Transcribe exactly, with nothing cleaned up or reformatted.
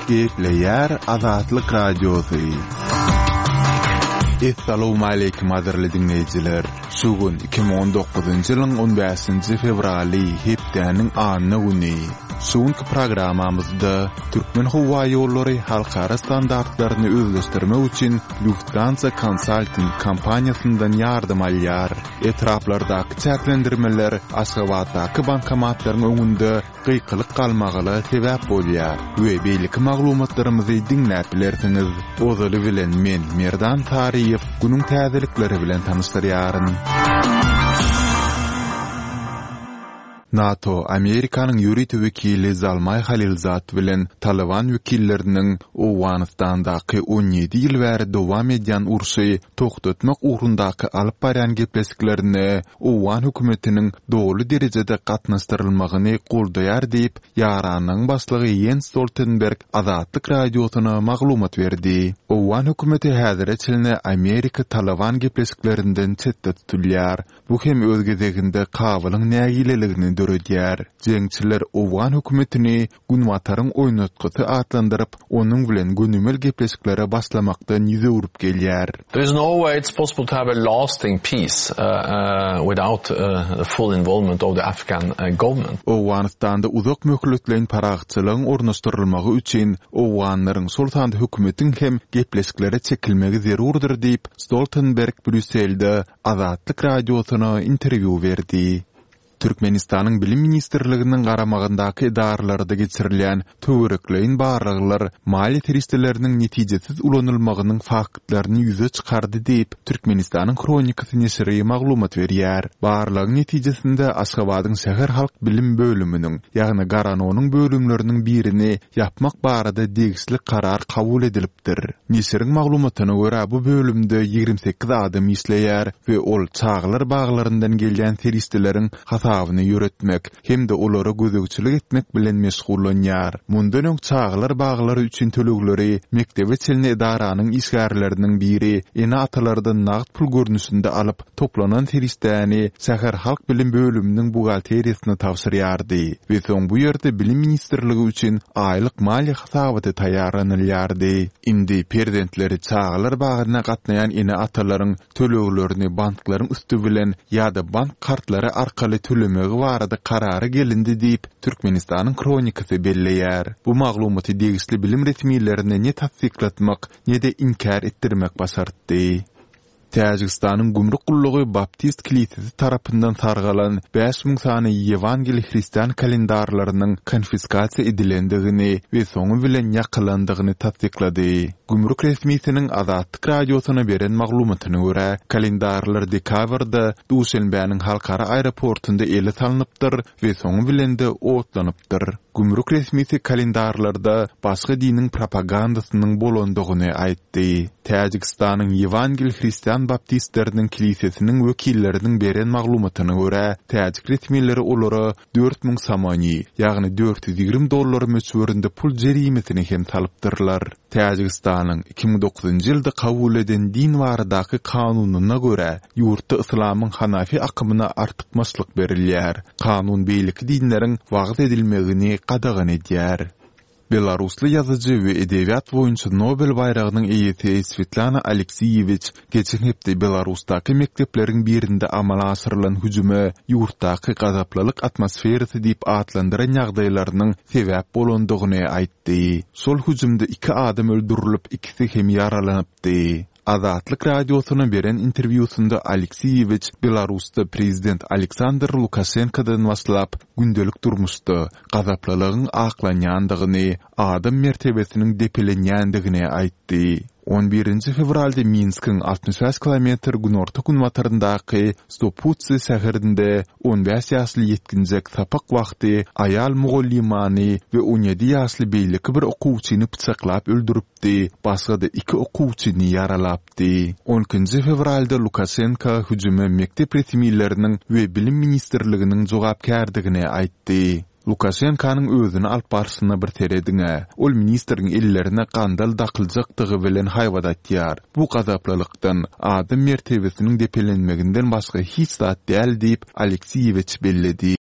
Gepleyer Azatlyk Radiosu. Assalamu alaykum adirli dinleyijiler. Şu gün iki bin on dokuzuncu ýylyň on beşinji fevraly hepdeniň anyny güni. Şuňky programamyzda Türkmen howa ýollary halkara standartlaryny özleşdirmek üçin Lufthansa Consulting kompaniýasyndan ýardym alýar. Etraplardaky çäklendirmeler Aşgabatdaky bankomatlaryň öňünde gıykylyk galmagyna sebäp bolýar. We beýleki maglumatlarymyzy dinläp bilersiňiz. Ozaly bilen men Merdan Tariýew günüň täzelikleri bilen tanışdyrýaryn. NATO, Amerikanyň ýürüýti wekili Zalmay Halilzat bilen Taliban wekilleriniň Awganistandaky on ýedi ýyl bäri dowam edýän urşy toktatmak ugrundaky alyp barýan gepleşiklerini Awan hökümetiniň dogry derejede gatnaşdyrylmagyny goldaýar diýip ýaranyň başlygy Jens Stoltenberg Azatlyk radiosyna maglumat berdi. Awan hökümeti häzire çylny Amerika Taliban gepleşiklerinden çetde tutulýar. Bu hem öz gezeginde kabylyň nägileligini dörediler. Jeňçiler Awan hökümetini Günwataryň oýnatgysy atlandyryp, onuň bilen günümel gepleşiklere başlamakdan ýüze urup gelýär. There is no way it's possible to have a lasting peace uh, uh, without uh, the full involvement of the Afghan uh, government. Awganistanda uzak möhletleýän paragçylygyň ornaşdyrylmagy üçin Awanlaryň sultany hökümetiň hem gepleşiklere çekilmegi zerurdur diýip Stoltenberg Brüsselde Azatlyk radiosyna interwýu berdi. Türkmenistanyň bilim ministrliginiň garamagyndaky idarlarda geçirilýän töwerekleýin barlyklar mali teristleriniň netijesiz ulanylmagynyň faktlaryny ýüze çykardy diýip Türkmenistanyň kronikasy nesiri maglumat berýär. Barlyk netijesinde Aşgabatyň şäher halk bilim bölüminiň, ýagny Garanonyň bölümleriniň birini ýapmak barada degisli karar kabul edilipdir. Nesiriň maglumatyna görä bu bölümde ýigrimä sekiz adam isleýär we ol çağlar baglaryndan gelýän teristleriň hasabyny ýöretmek hemde olara gözegçilik etmek bilen meşgullanýar. Mundan öň çağlar baglary üçin tölegleri mektebe çelne idaranyň işgärleriniň biri ene atalardan nagt pul görnüşinde alyp toplanan teristläni şäher halk bilim bölüminiň bugalteriýasyna tapşyrýardy. We soň bu ýerde bilim ministrligi üçin aýlyk maliýe hasabaty taýýarlanylýardy. Indi prezidentleri çağlar bagyna gatnaýan ene atalaryň töleglerini banklaryň üstü bilen ýa-da bank kartlary arkaly tölemegi barada karary gelindi diýip Türkmenistanyň kronikasy belleýär. Bu maglumaty degisli bilim resmiýetlerine ne tasdiklatmak, ne de inkar etdirmek başardy. Täjikistanyň gümrük gullugy Baptist kilisesi tarapyndan sargalan beş miň sany Ewangeli Hristiýan kalendarlarynyň konfiskasiýa edilendigini we soňu bilen ýakylandygyny tasdiklady. Gümrük resmiýetiniň Azatlyk radiosyna beren maglumatyna görä, kalendarlar dekabrda Duşanbeň halkara aeroportunda ele salanypdyr we soňu bilen de otlanypdyr. Gümrük resmiýeti kalendarlarda başga diniň propagandasynyň bolandygyny aýtdy. Täjikistanyň Ewangeli Hristiýan Baptistleriniň kilisesiniň wekilleriniň beren maglumatyna görä, täjik resmiýetleri olara dört miň samany, ýagny dört ýüz ýigri dollar möçberinde pul jerimesini hem talypdyrlar. Täjikistanyň iki bin dokuzuncu ýylda kabul eden din baradaky kanunyna görä, ýurtda islamyň Hanafi akymyna artykmaçlyk berilýär. Kanun beýleki dinleriň wagt edilmegini qadağan edýär. Belarusly ýazyjy we edebiýat boýunça Nobel bayragynyň eýeti Svetlana Alekseyevich geçen hepde Belarusdaky mektepleriň birinde amala aşyrylan hüjüme ýurtdaky gazaplylyk atmosferasy diýip atlandyran ýagdaýlarynyň sebäp bolandygyny aýtdy. Şol hüjümde iki adam öldürilip, ikisi hem ýaralanypdy. Azatlyk radiosyna beren interwýusunda Alekseyevich Belarusda prezident Aleksandr Lukashenkodan başlap gündelik durmuşda gazaplylygyň aklanýandygyny, adam mertebesiniň depelenýändigini aýtdy. on birinci fevralda Minskiň altmış beş kilometr günorta günwataryndaky Stoputsi şäherinde on beş ýaşly ýetkinjek sapak wagty aýal mugallimany we on ýedi ýaşly beýleki bir okuwçyny pyçaklap öldüripdi, başga da iki okuwçyny ýaralapdy. on ikinci fevralda Lukashenko hüjüme mektep resmiýetleriniň we bilim ministrliginiň jogapkärdigini aýtdy. Lukashenkanyň özüni alyp barşyna bir terediňe, ol ministriň ellerine gandal dakyljakdygy bilen haýwadatýar. Bu gazaplylykdan adam mertebesiniň depelenmeginden başga hiç zat däl diýip Alekseyevich belledi.